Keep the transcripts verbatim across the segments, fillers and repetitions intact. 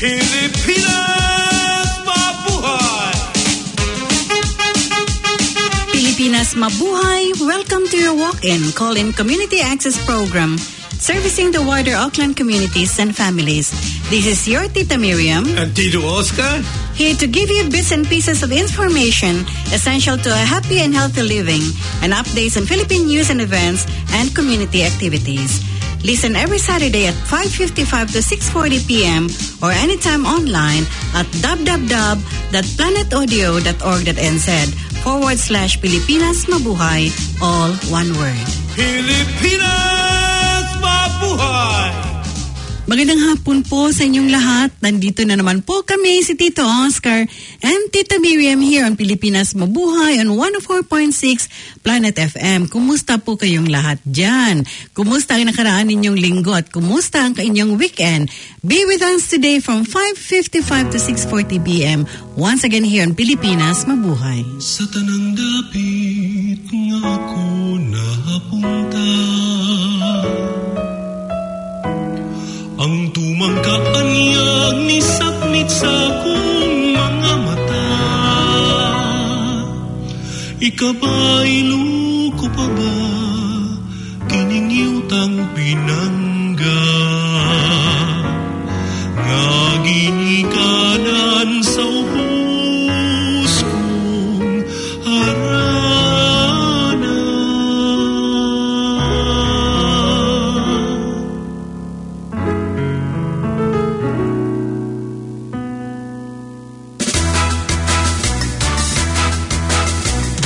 Pilipinas Mabuhay! Pilipinas Mabuhay, welcome to your walk-in call-in community access program servicing the wider Auckland communities and families. This is your Tita Miriam and Tito Oscar, here to give you bits and pieces of information essential to a happy and healthy living and updates on Philippine news and events and community activities. Listen every Saturday at five fifty-five to six forty p.m. or anytime online at www.planetaudio.org.nz forward slash Pilipinas Mabuhay, all one word. Pilipinas Mabuhay! Magandang hapon po sa inyong lahat. Nandito na naman po kami, si Tito Oscar and Tita Miriam here on Pilipinas Mabuhay on one oh four point six Planet F M. Kumusta po kayong lahat dyan? Kumusta ang nakaraan ninyong linggo at kumusta ang inyong weekend? Be with us today from five fifty-five to six forty p.m. Once again here on Pilipinas Mabuhay. Sa tanang dapit nga ako napunta, ang tumangkaan niya ni saknit sa akong mga mata. Ikaba'y luko pa ba kining yutang pinangga? Nga ginikanan sa ubos kong harana.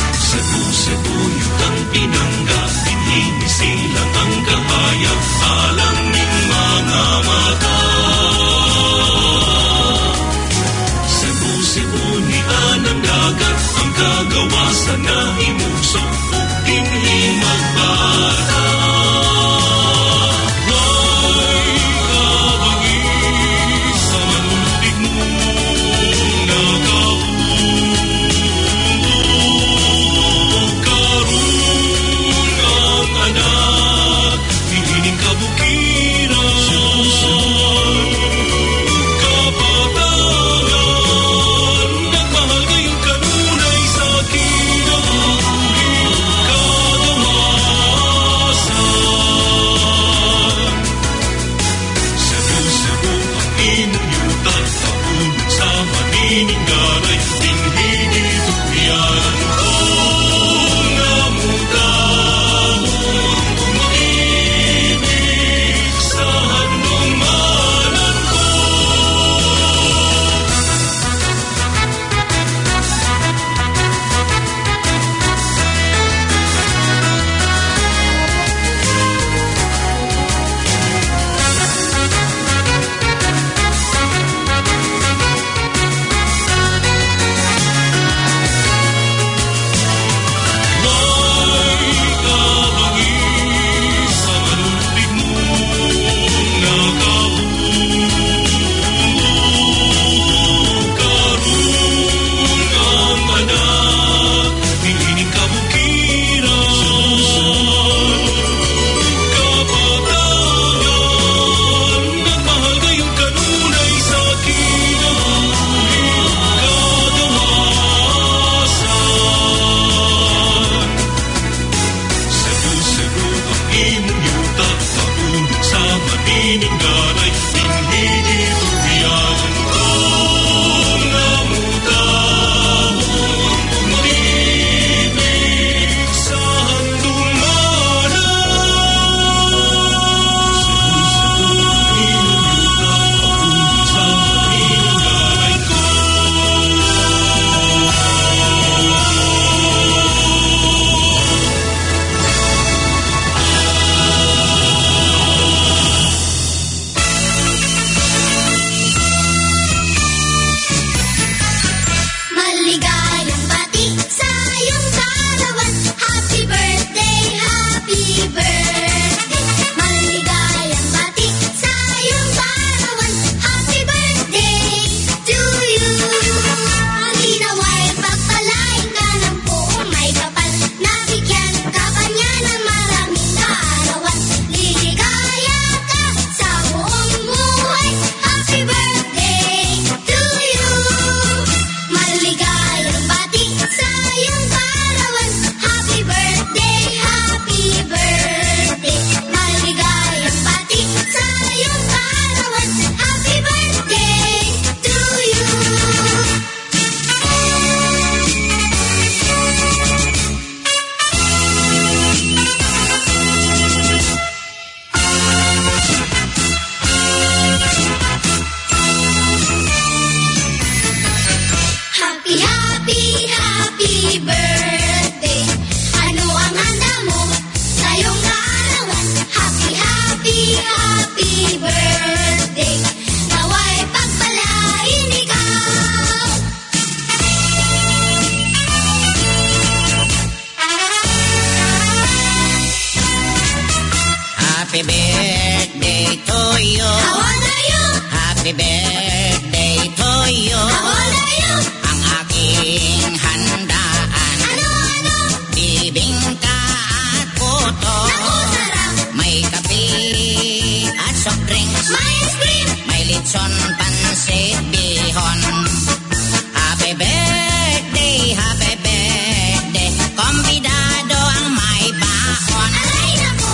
Pinangga, inhinisilang ang kahayag, Happy birthday to you. How old are you? Ang aking handaan. Ano, ano? Bibingka at puto. Naku, sarap. May kape at soft drinks. May ice cream. May lechon, pansit, bihon. Happy birthday, happy birthday. Kumbidado ang may baon. Aray, naku.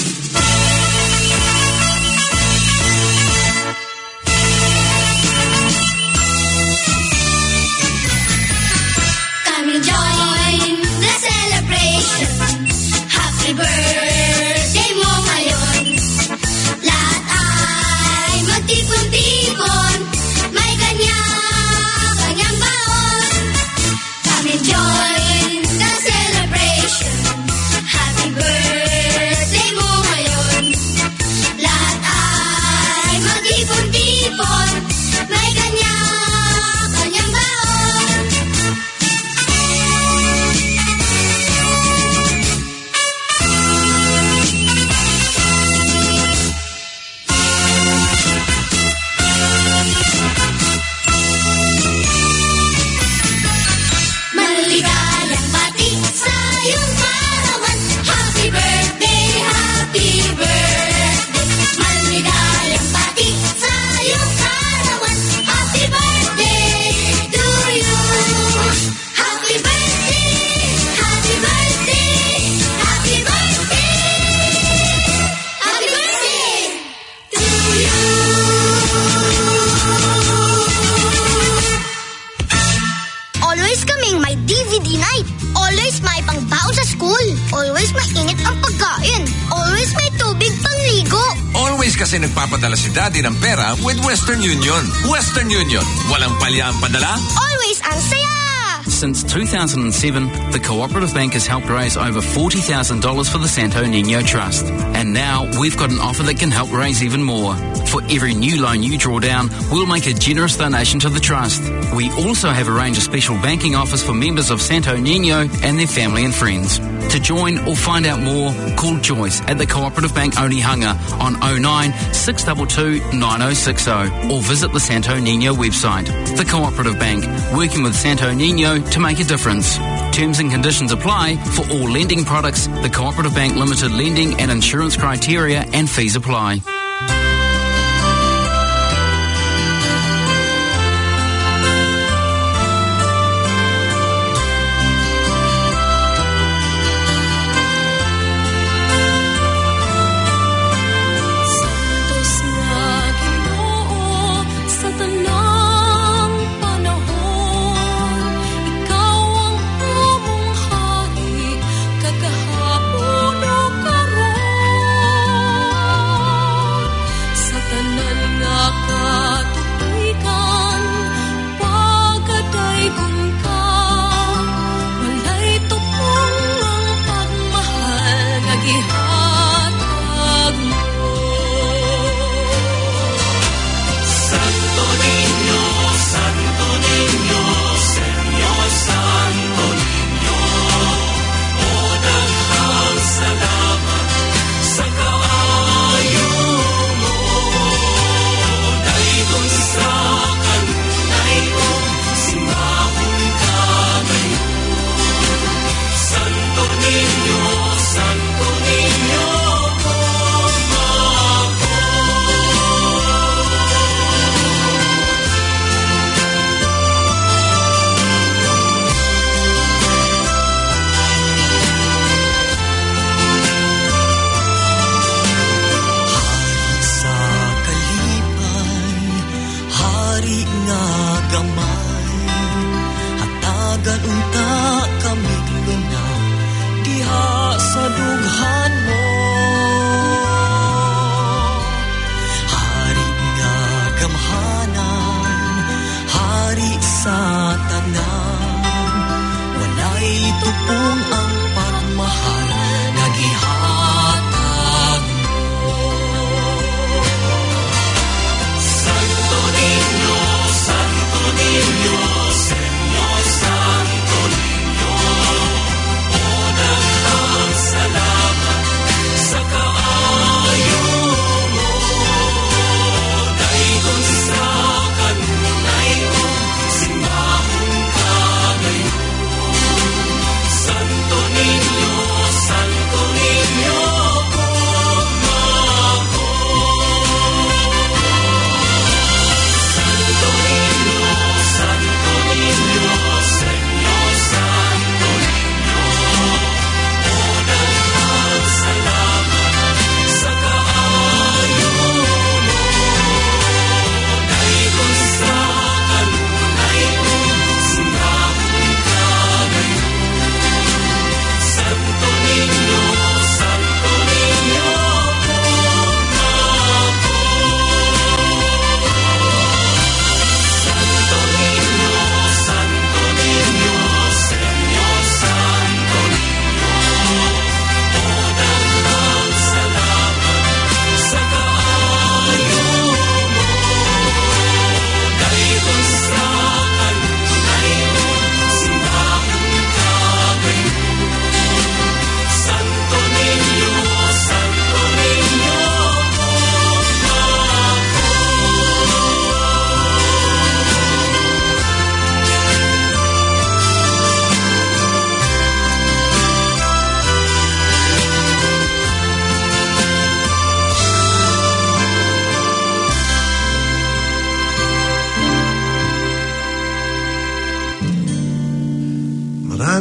Come and join the celebration. Happy birthday mo ngayon. Lahat ay magtipon-tipon. May kanya-kanyang baon. Come and join the celebration. Happy birthday mo ngayon. Lahat ay magtipon-tipon. May kanya-kanyang baon. Maligayang bati sa iyong kaarawan. Happy birthday, happy birthday. Maligayang bati sa iyong kaarawan. Happy birthday to you. Happy birthday, happy birthday, happy birthday. Happy birthday to you. Always kaming may D V D night. Always may pangbaon sa school. Always may init ang pagkain. Always may tubig pangligo. Always kasi nagpapadala si Daddy ng pera with Western Union. Western Union. Walang palya ang padala. Always ang saya! Since two thousand seven, the Cooperative Bank has helped raise over forty thousand dollars for the Santo Niño Trust. And now we've got an offer that can help raise even more. For every new loan you draw down, we'll make a generous donation to the Trust. We also have a range of special banking offers for members of Santo Niño and their family and friends. To join or find out more, call Joyce at the Cooperative Bank Onehunga on oh nine, six two two, nine oh six oh or visit the Santo Niño website. The Cooperative Bank, working with Santo Niño to make a difference. Terms and conditions apply for all lending products. The Cooperative Bank Limited lending and insurance criteria and fees apply. Kagahapon o karon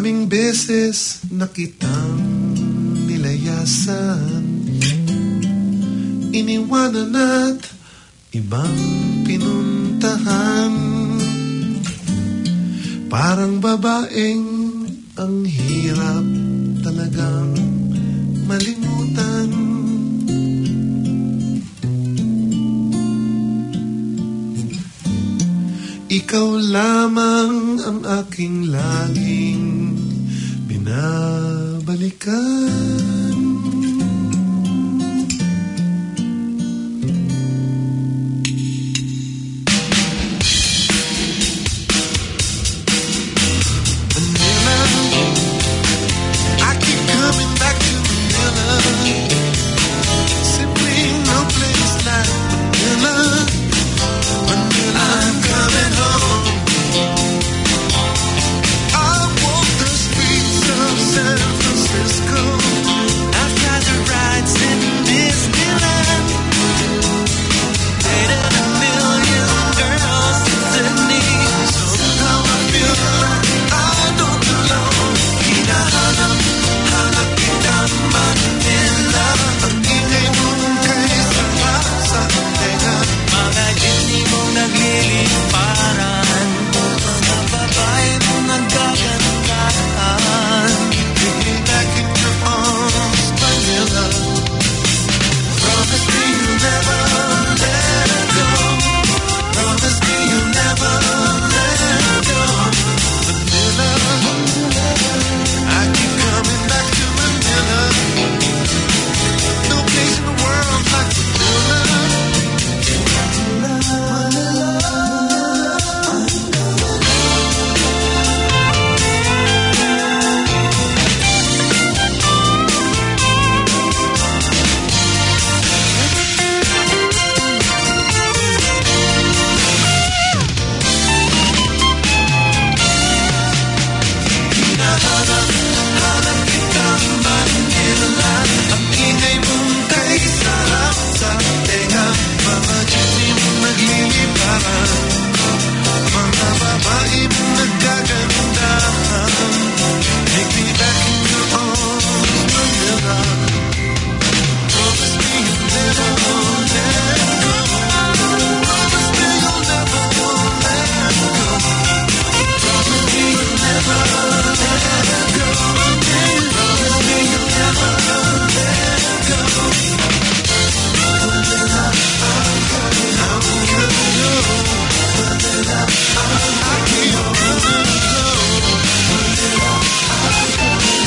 Maraming beses na kitang nilayasan, iniwanan at ibang pinuntahan. Parang babaeng ang hirap talagang malimutan. Ikaw lamang ang aking laging binabalikan. Manila, I keep coming back to Manila. Simply no place like Manila. Manila, I'm coming home. I walk the streets of San Francisco. I've got the rides in Disneyland. Dated a million girls in Sydney. Somehow I feel like I don't belong. Hinahanap, hanap kita Manila. Ang ingay mo kay sarap sa tenga. Mga Disney mo nagliliparan, mga babae mo nagkagandahan. Take me back in your arms, Manila. Promise me you'll never let go. Promise me you'll never let go. Manila, I keep coming back to Manila. No place in the world like Manila. Mga babae mong nagkagandahan. Take me back in your arms, Manila. Promise me you'll never let go. Promise me you'll never let go. Promise me you'll never let go. Promise me you'll never let go. Manila, I'm coming home. I'm coming home. Manila, I keep coming home. Manila, I'm coming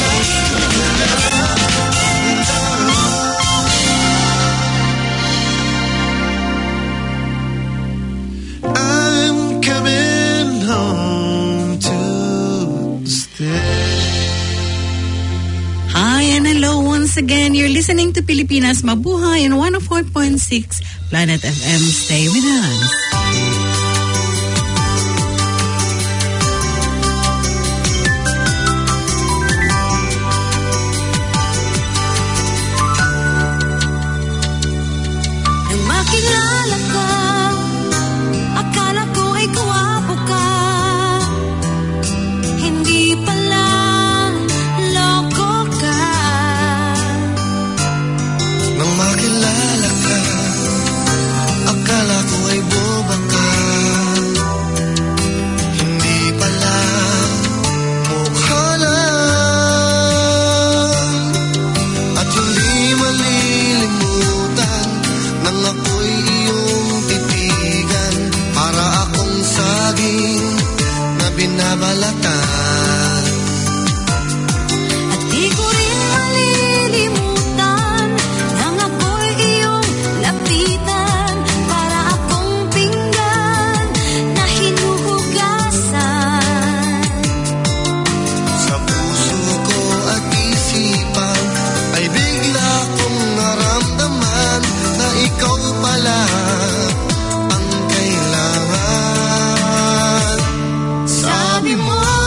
home. I'm coming home to stay. Hi and hello once again. You're listening to Pilipinas Mabuhay on one oh four point six Planet F M. Stay with us. Nang makilala ka, akala ko ay kawapo ka. Hindi pala, loko ka. Nang makilala ka, akala ko ay boba ka. Hindi pala, mukha lang. At hindi malilimutan nang ako'y iyong titigan. Para akong saging na binabalatan. At di ko rin malilimutan nang ako'y iyong lapitan. Para akong pinggan na hinuhugasan. Sa puso ko at isipan ay bigla kong naramdaman na ikaw pala ang kailangan. Sabi mo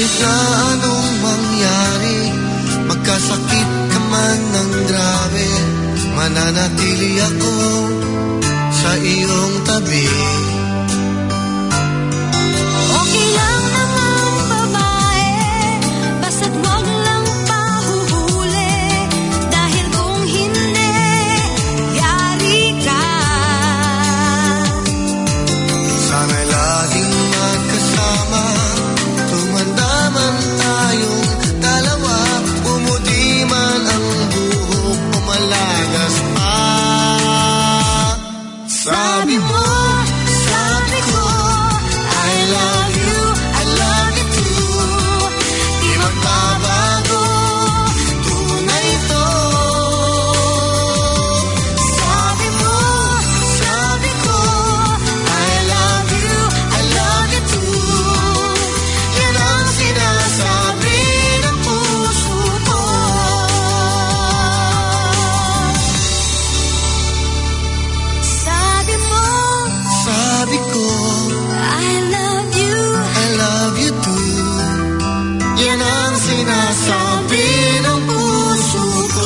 Kahit na anong mangyari, magkasakit ka man ng grabe, mananatili ako sa iyong tabi. Okay lang naman babae, basta't wag lang pahuhuli. Dahil kung hindi, yari ka. Sana'y laging magkasama, tumanda man tayong dalawa, pumuti man ang buhok, umalagas pa. Sabi mo, sabi ko, I love you, I love you too. Di magbabago, tunay ito. Sabi mo, sabi ko, I love you, I love you too. Yan ang sinasabi ng puso ko. Sabi mo, Sabi ko, I love you. I love you too. Yan ang sinasabi ng puso ko.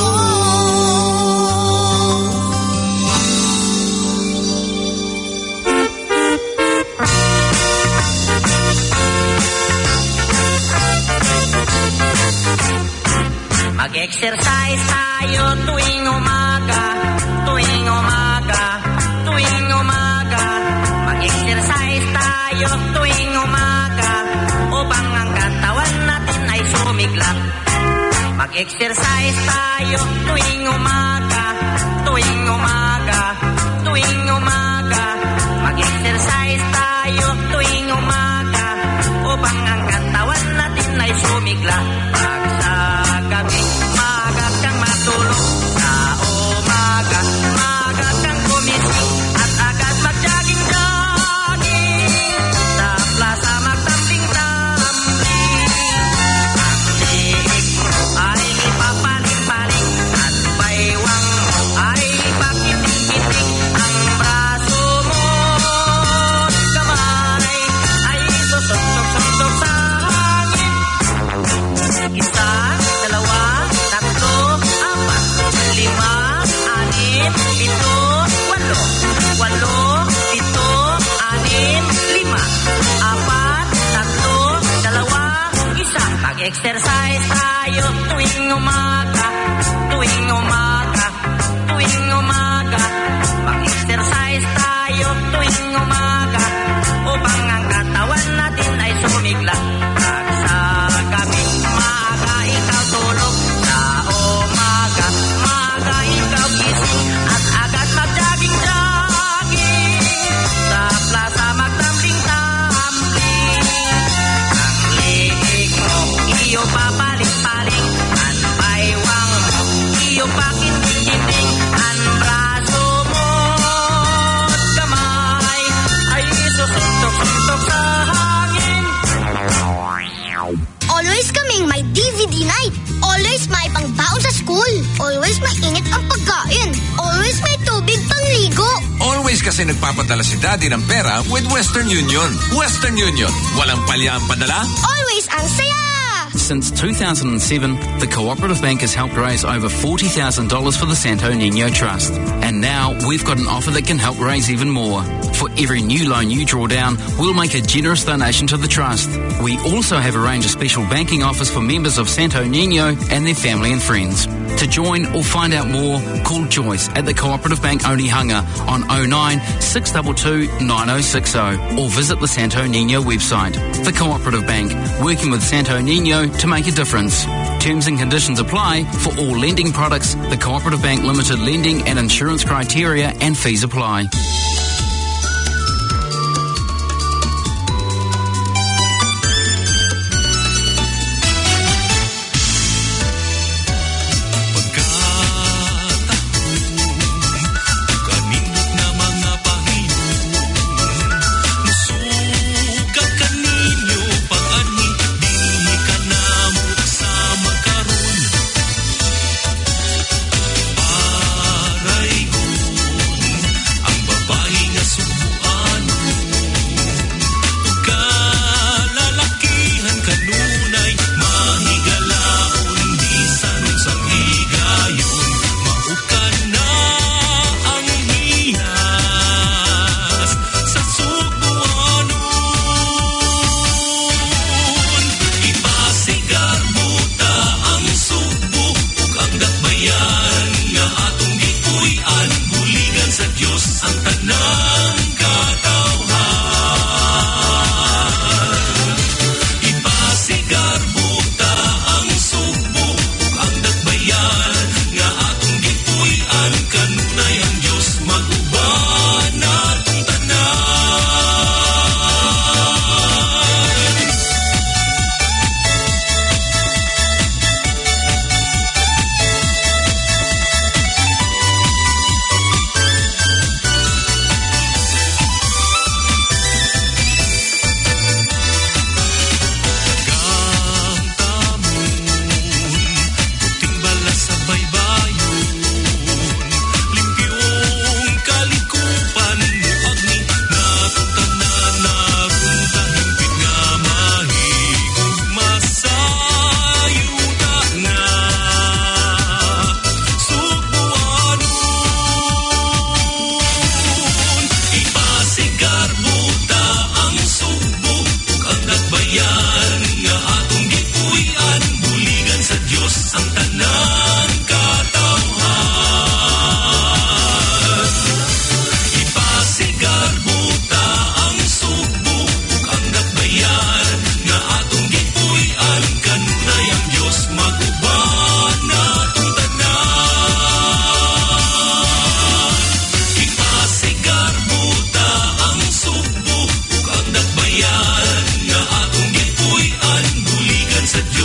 Mag-exercise tayo tuwing umaga, tuwing umaga, tuwing umaga. Mag-exercise tayo tuwing umaga, upang ang katawan natin ay sumiklap. Mag-exercise tayo tuwing umaga, tuwing umaga, tuwing umaga. Mag-exercise tayo tuwing umaga, upang ang katawan natin ay sumiklap. Pag sa gabi, maaga kang matulog. Sa umaga, maaga kang gumising, at agad mag-jogging-jogging. Sa plaza magtambling-tambling. Ang liig ay ipapaling-paling, at baywang ay pakiting-kiting. Ang braso mo't kamay ay susuntok-suntok sa hangin. Isa, dalawa, tatlo, apat, lima, anim, pito, walo. Walo, pito, anim, lima, apat, tatlo, dalawa, isa. Mag-exercise tayo tuwing umaga, tuwing umaga, tuwing umaga. Mag-exercise tayo tuwing umaga, upang ang katawan natin ay sumigla. Pag sa gabi, maaga ikaw tulog. Sa umaga, maaga ikaw gising, at agad mag-jogging-jogging. Sa plaza magtambling-tambling. Ang liig mo, iyo papaling-paling. Ang baywang mo, iyo pakiting-kiting. Ang braso mo't kamay ay susuntok-suntok sa hangin. Always kaming may D V D night. Always may pangbaon sa school. Always mainit ang pagkain. Always may tubig pangligo. Always kasi nagpapadala si Daddy ng pera with Western Union. Western Union. Walang palya ang padala. Always ang saya! Since two thousand seven, the Cooperative Bank has helped raise over forty thousand dollars for the Santo Niño Trust. And now we've got an offer that can help raise even more. For every new loan you draw down, we'll make a generous donation to the Trust. We also have arranged a special banking offers for members of Santo Niño and their family and friends. To join or find out more, call Joyce at the Cooperative Bank Onehunga on oh nine, six two two, nine oh six oh or visit the Santo Niño website. The Cooperative Bank, working with Santo Niño to make a difference. Terms and conditions apply for all lending products. The Cooperative Bank Limited lending and insurance criteria and fees apply. Aray ko, ang babae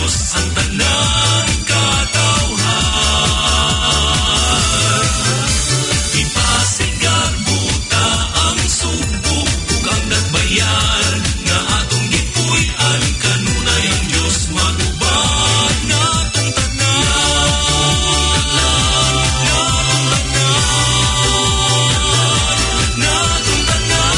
Diyos ang tanan katawhan. Ipasigar buta ang subo ug ang nagbayar nga atong gipuy-an kanunay ang Diyos maguban natong tanan. Natong tanan. Natong tanan.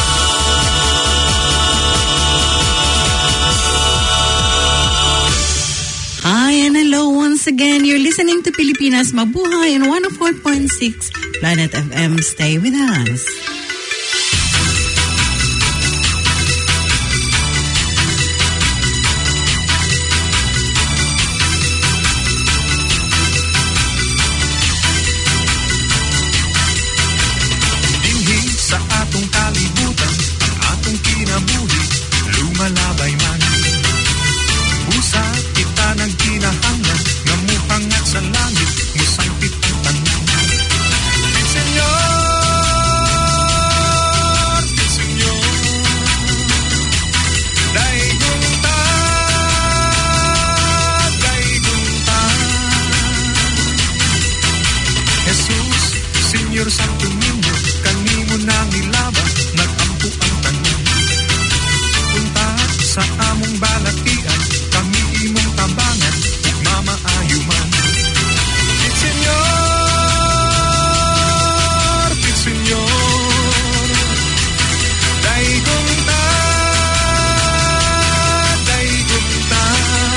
Hi and hello once again. You're listening to Pilipinas Mabuhay on one oh four point six Planet F M. Stay with us. Dinhi sa atong kalibutan, ang atong kinabuhi, lumalabay man. Busa kita nagkinahanglan, nga muhangat sa langit, musangpit ang tanan. Pit Senyor, Pit Senyor, daigong ta, daigong ta. Jesus, Senyor Santo Niño, kanimo nang ilaba, nagampo ang tanan. Punta sa among balatian, kami imong tabangan, ug mamaayo man. Pit Senyor, Pit Senyor, daigong ta, daigong ta.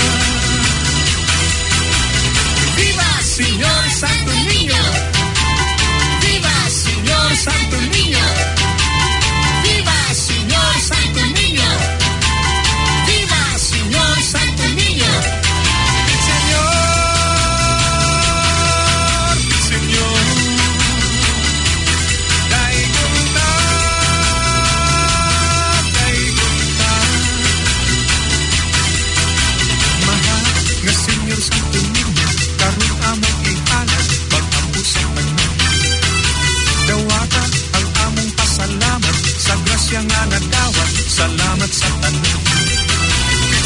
Viva Señor Santo Niño! Viva Señor Santo Niño! Viva Señor Santo Niño! Viva Señor Santo Niño! Pit Senyor, Pit Senyor, daigong ta, daigong ta. Mahal nga Senyor Santo Niño, karon among ihalad, pag-ampo sa tanan. Dawata ang among pasalamat sa grasya nga nagdawat, salamat sa tanan. Pit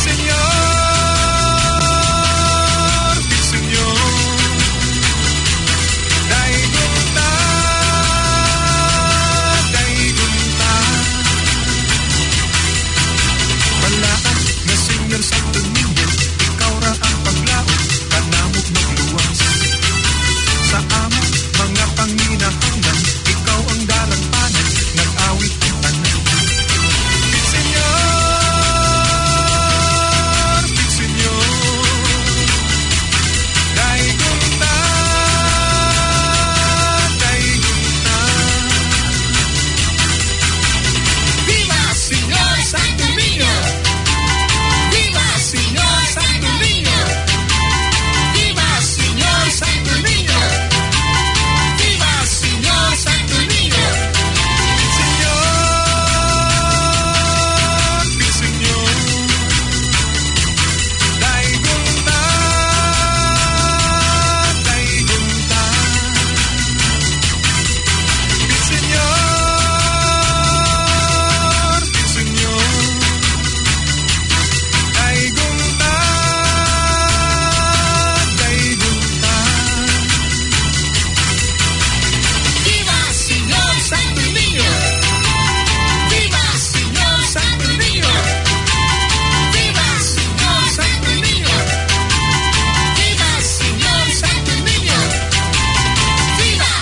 Senyor, Pit Senyor, daigong ta, daigong ta. Balaan nga Senyor Santo Niño, ikaw ra ang paglaot, kanamog magluwas. Sa among mga panginahanglan, ikaw ang dalampanan, nag-awit ang tanan. Pit Senyor, Pit Senyor, daigong ta, daigong ta. Viva Señor Santo Niño! Viva Señor Santo Niño! Viva Señor Santo Niño! Viva Señor Santo Niño! Pit Senyor, Pit Senyor, daigong ta, daigong ta. Pit Senyor, Pit Senyor, daigong ta, daigong ta. Viva Señor Santo Niño! Viva Señor Santo Niño! Viva Señor Santo Niño! Viva Señor Santo Niño! Viva!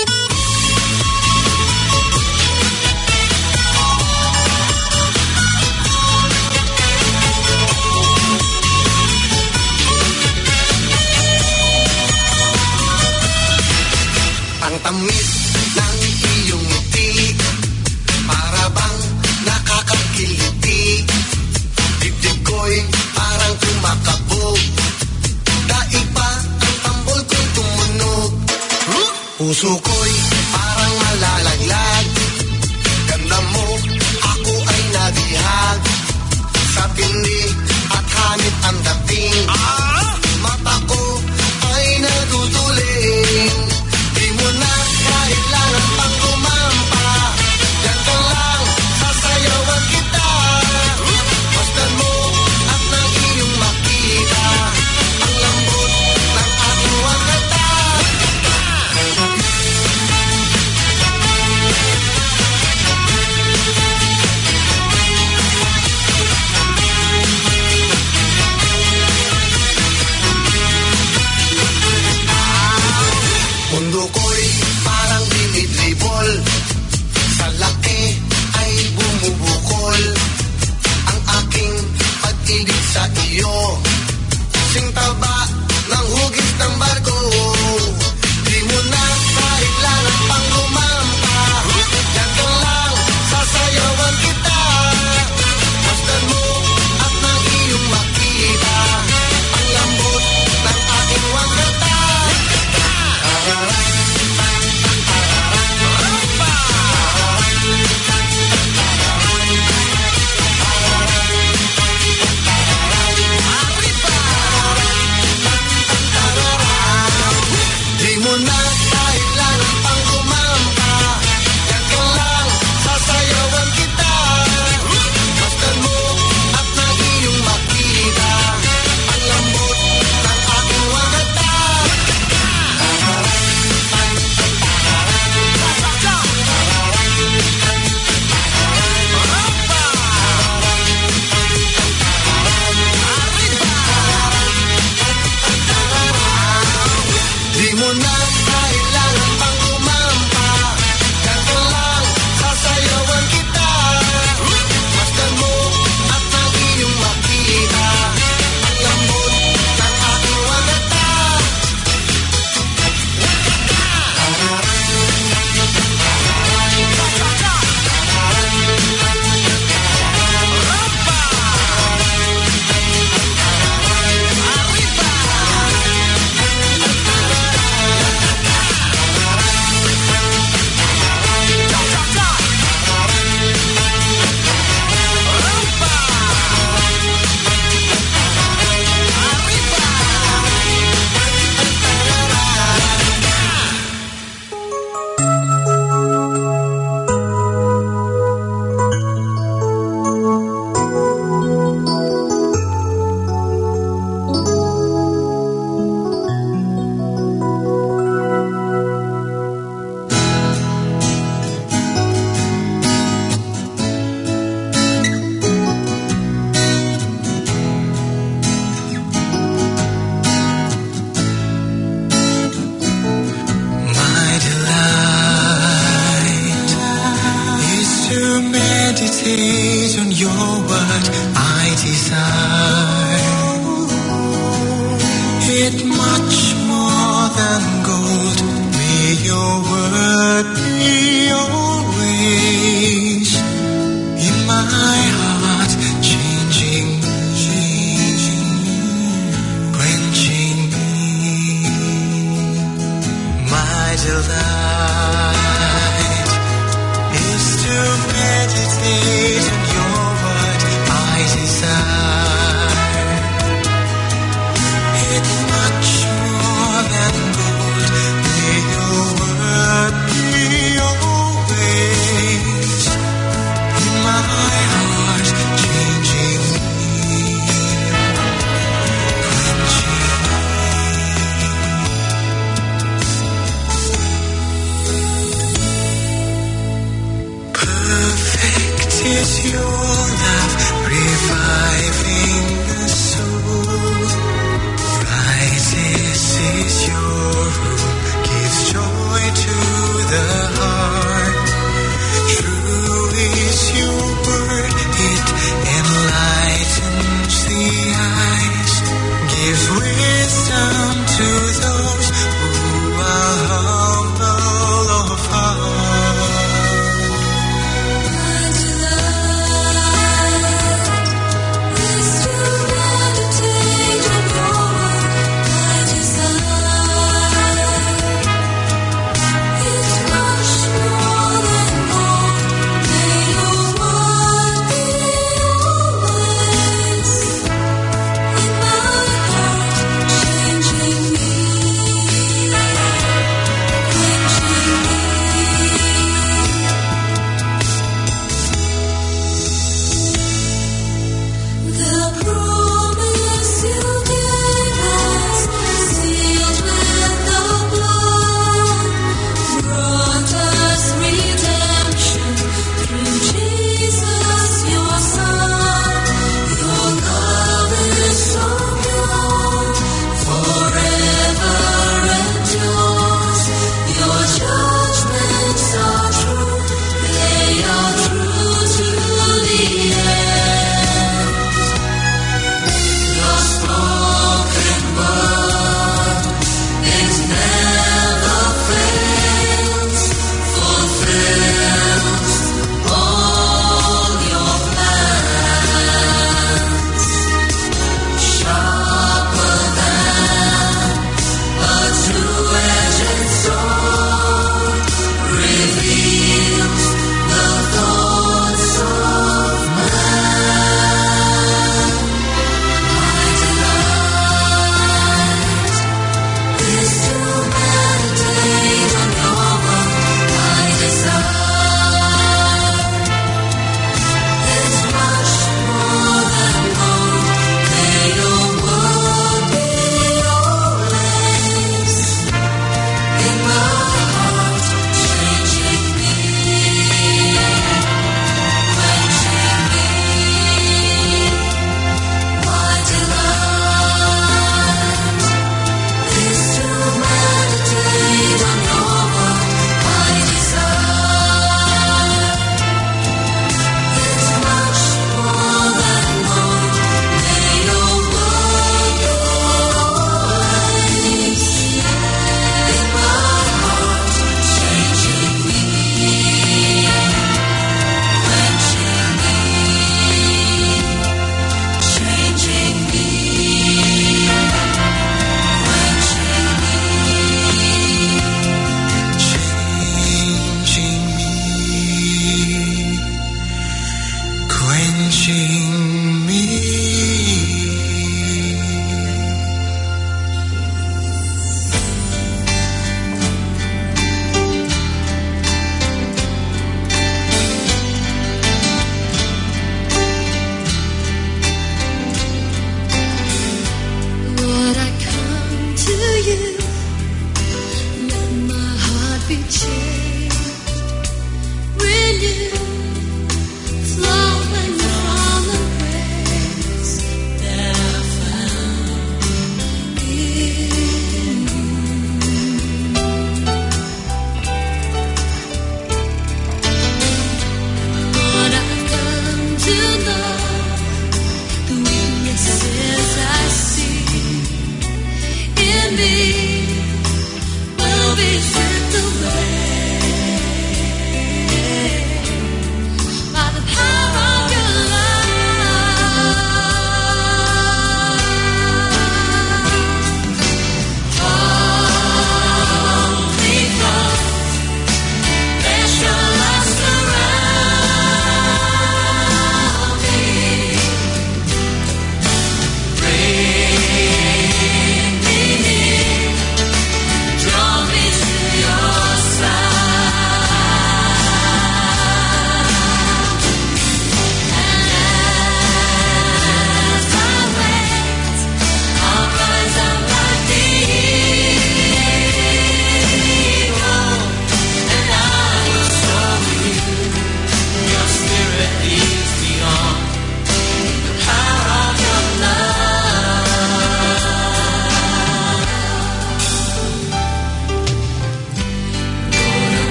Ang tamis ng iyong ngiti, para bang nakakakiliti. Dibdib ko'y parang kumakabog, daig pa ang tambol ko'y tumunog. Puso ko'y parang malalaglag, ganda mo ako ay nabihag. Sa tindi at hanit ang dating, mata ko ay naduduling. Di mo na kailangan pang kumampa, yan ka lang, sasayawan kita. Masdan mo at nang iyong makita. mundo ko'y parang dinidribol. Sa laki ay bumubukol ang aking pag-ibig sa iyo. Singtaba ng hugis ng barko, di mo na kailangan pang lumampa. Ganto lang, sasayawan kita. Masdan mo at nang iyong makita ang lambot ng aking wangkata. Di mo na kailangan pang kumampa. Ganto lang, sasayawan kita. Masdan mo at nang iyong makita ang lambot ng aking wangkata. Di mo na kailangan pang kumampa. Ganto lang, sasayawan kita. Masdan mo at nang iyong makita ang lambot ng aking wangkata. My delight is to meditate on your word. I desire it much more than gold. May your word be always in my heart, changing me, quenching me. My delight is to meditate on your word. I desire it much more than gold. May your word be always in my heart, changing me, quenching me.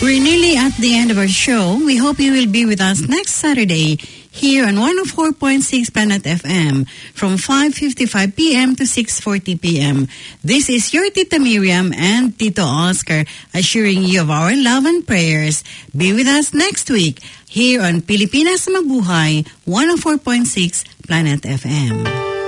We're nearly at the end of our show. We hope you will be with us next Saturday here on one oh four point six Planet F M from five fifty-five p.m. to six forty p.m. This is your Tita Miriam and Tito Oscar assuring you of our love and prayers. Be with us next week here on Pilipinas Mabuhay, one oh four point six Planet F M.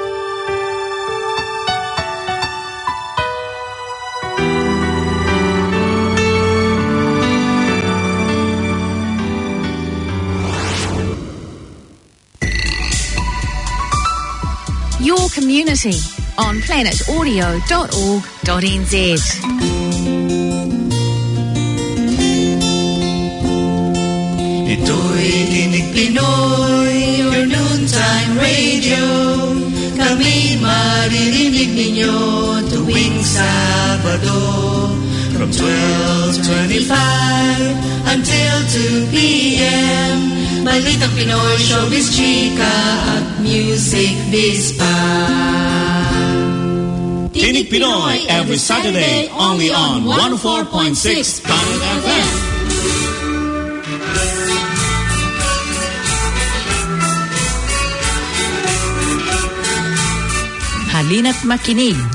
Your community on planet audio dot org dot n z. Ito'y Tinig Pinoy, your noontime radio. Kami maririnig ninyo tuwing Sabado from twelve twenty-five until two p.m. Balitang Pinoy, showbiz, chika at music biz pa. Tinig Pinoy every Saturday only on one oh four point six Planet F M. Halina't makinig